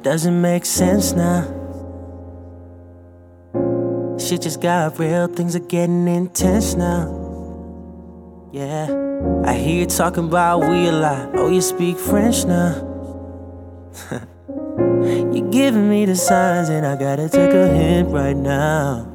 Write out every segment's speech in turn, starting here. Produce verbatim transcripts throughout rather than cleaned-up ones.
doesn't make sense now. Shit just got real, things are getting intense now. Yeah, I hear you talking about we a lot. Oh, you speak French now. You're giving me the signs and I gotta take a hint right now.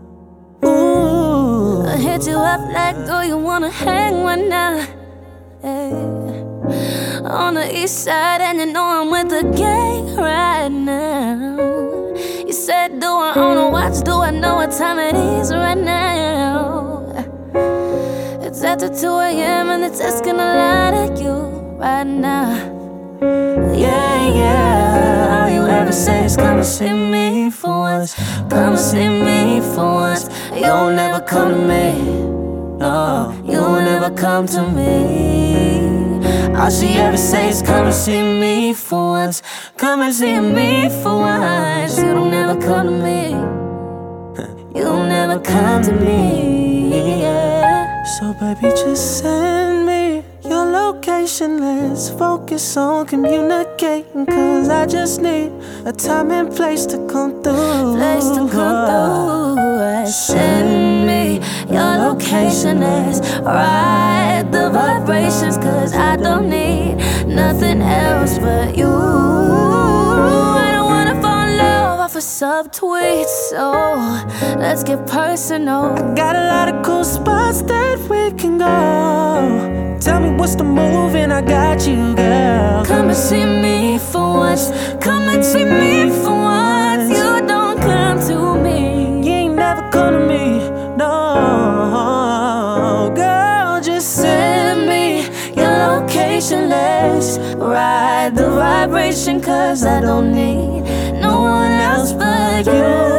Ooh, I hit you up like, do you wanna hang right now? Hey. On the east side and you know I'm with the gang right now. You said, do I own a watch? Do I know what time it is right now? It's after two a m and it's asking a lot of you right now. Yeah, yeah. All you ever say is come and see me for once. Come and see me for once. You'll never come to me. No, you'll never come to me. All she ever say is come and see me for once. Come and see me for once. You don't ever come to me. You'll never come to me, yeah. So baby, just send me your location. Let's focus on communicating, cause I just need a time and place to come through. Place to come through. Send me your location. Let's ride the vibrations, cause I don't need nothing else but you. I don't wanna fall in love off a subtweet, so let's get personal. I got a lot of cool spots that we can go. Tell me what's the move and I got you, girl. Come and see me for once. Come and see me for once. You don't come to me. You ain't never come to me, no. Girl, just send me your location. Let's ride the vibration, cause I don't need no one else but you.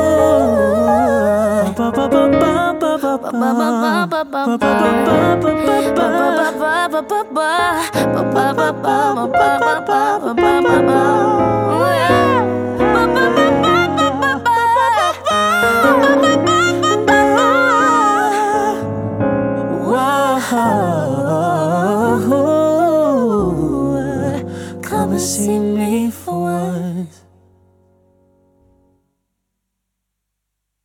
Come and see me.